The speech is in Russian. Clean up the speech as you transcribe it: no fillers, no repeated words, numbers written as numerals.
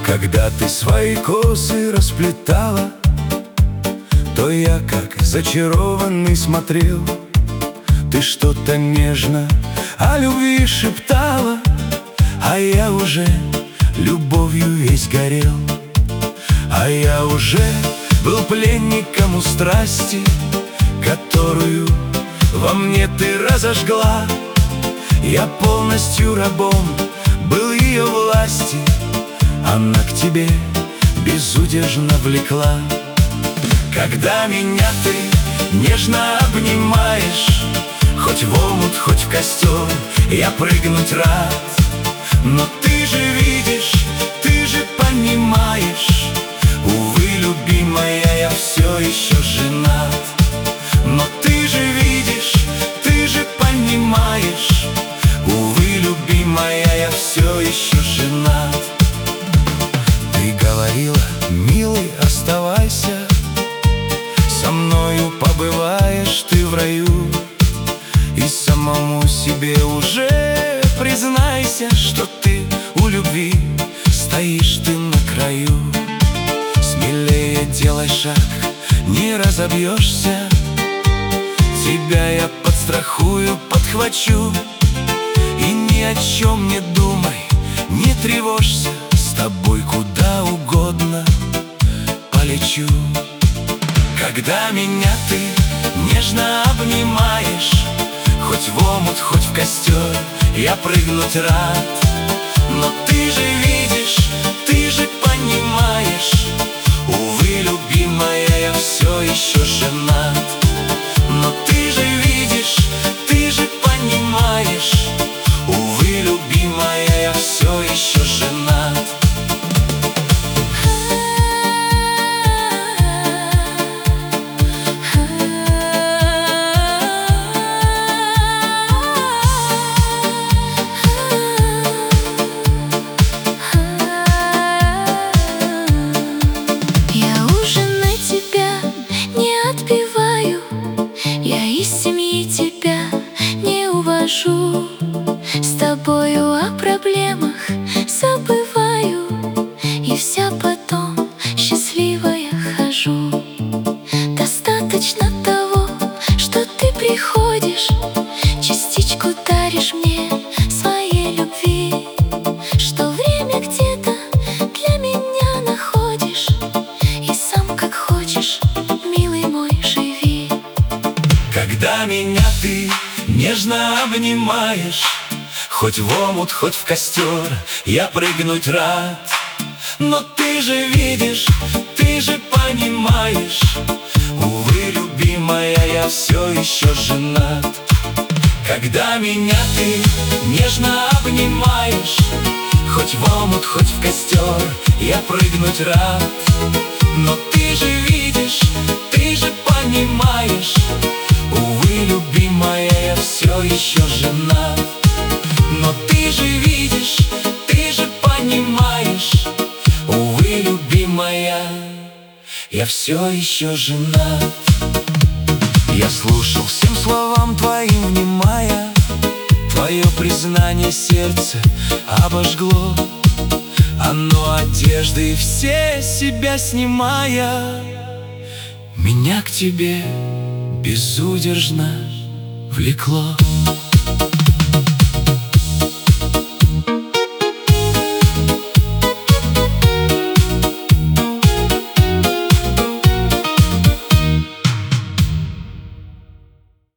Когда ты свои косы расплетала, то я как зачарованный смотрел. Ты что-то нежно о любви шептала, а я уже любовью весь горел. А я уже был пленником у страсти, которую во мне ты разожгла. Я полностью рабом был ее власти, она к тебе безудержно влекла. Когда меня ты нежно обнимаешь, хоть в омут, хоть в костер я прыгнуть рад. Но ты же видишь, ты же понимаешь, увы, любимая, я все еще женат. Но ты же видишь, ты же понимаешь, увы, любимая, я все еще женат. Ты говорила, милый, оставайся, со мною побываешь ты в раю. И самому себе уже признайся, что ты у любви стоишь ты на краю. Смелее делай шаг, не разобьешься, тебя я подстрахую, подхвачу. И ни о чем не думай, не тревожься, с тобой куда угодно полечу. Когда меня ты нежно обнимаешь, хоть в омут, хоть в костер я прыгнуть рад. Но ты же видишь, ты же понимаешь, увы, любимая, я все еще женат. Но ты же видишь, ты же понимаешь, увы, любимая, я все еще женат. С тобою о проблемах забываю, и вся потом счастливая хожу. Достаточно того, что ты приходишь, частичку даришь мне своей любви, что время где-то для меня находишь, и сам как хочешь, милый мой, живи. Когда меня ты нежно обнимаешь, хоть в омут, хоть в костер я прыгнуть рад. Но ты же видишь, ты же понимаешь, увы, любимая, я все еще женат. Когда меня ты нежно обнимаешь, хоть в омут, хоть в костер я прыгнуть рад. Но ты же видишь, ты же понимаешь, увы, любимая, я все еще женат. Но ты же видишь, ты же понимаешь, увы, любимая, я все еще женат. Я слушал всем словам твоим, внимая, твое признание сердце обожгло. Оно одежды все себя снимая, меня к тебе безудержно влекло.